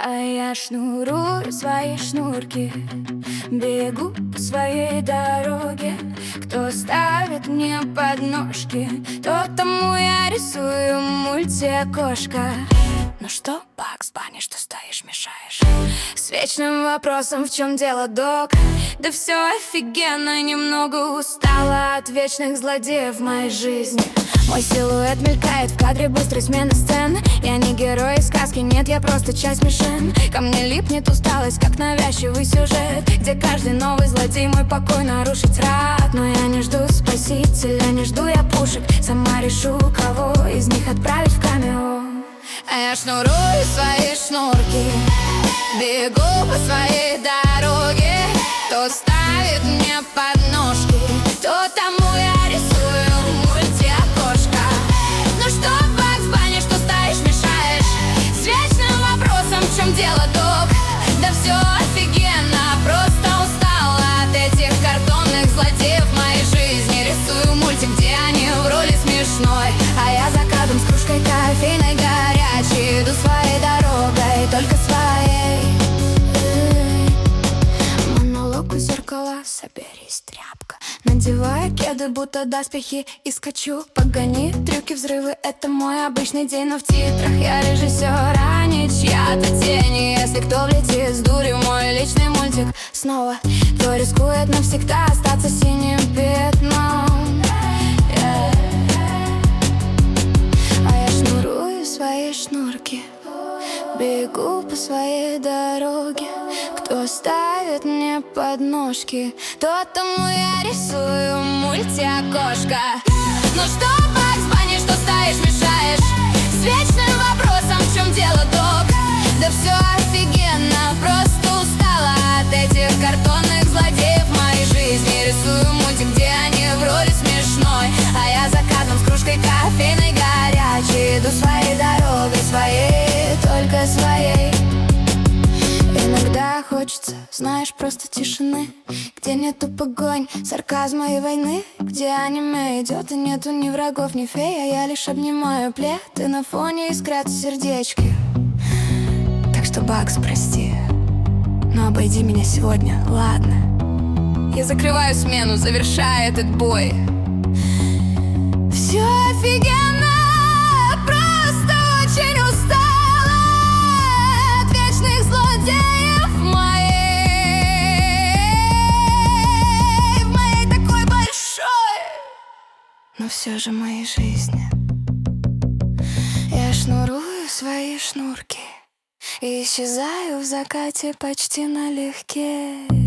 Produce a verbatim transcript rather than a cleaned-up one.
А я шнурую свои шнурки, бегу по своей дороге. Кто ставит мне подножки, тот тому я рисую мультиокошко. Ну что, Бакс Банни, что стоишь, мешаешь? С вечным вопросом, в чем дело, док? Да все офигенно, немного устала от вечных злодеев в моей жизни. Мой силуэт мелькает в кадре быстрой смены сцен. Я не герой сказки, нет, я просто часть мишен. Ко мне липнет усталость, как навязчивый сюжет, где каждый новый злодей мой покой нарушить рад. Но я не жду спасителя, не жду я пушек, сама решу, кого из них отправить в камео. А я шнурую свои шнурки, бегу по своей дороге. Кто ставит мне подножки, то тому я рисую мультиокошко. Ну что, Бакс Банни, что стоишь, мешаешь? С вечным вопросом, в чем дело, док? Да все офигенно, просто устала от этих картонных злодеев в моей жизни. Рисую мультик, где они в роли смешной, а я за кадром с кружкой кофейной горячей иду своей дорогой, только своей. Монолог у зеркала, соберись, тряпка. Надеваю кеды, будто доспехи, и скачу. Погони, трюки, взрывы, это мой обычный день. Но в титрах я режиссер, а не чья-то тень. Если кто влетит с дурью в мой личный мультик снова, то рискует навсегда остаться синим пятном. Yeah. А я шнурую свои шнурки, бегу по своей дороге. Кто ставит мне подножки, тот тому я рисую мультиокошко. Ну что, Бакс Банни, что стоишь, мешаешь? С вечным вопросом, в чем дело, док? Да все офигенно, просто устала от этих картонных злодеев в моей жизни. Рисую мультик, где они в роли смешной, а я за кадром с кружкой кофейной горячей иду своей дорогой, своей, только своей. Иногда хочется, знаешь, просто тишины, где нету погонь, сарказма и войны, где аниме идет и нету ни врагов, ни фей, а я лишь обнимаю плед, и на фоне искрятся сердечки. Так что, Бакс, прости, но обойди меня сегодня, ладно? Я закрываю смену, завершаю этот бой. Все офигенно, просто очень устала от вечных злодеев в моей, в моей такой большой, но все же моей жизни. Я шнурую свои шнурки и исчезаю в закате почти налегке.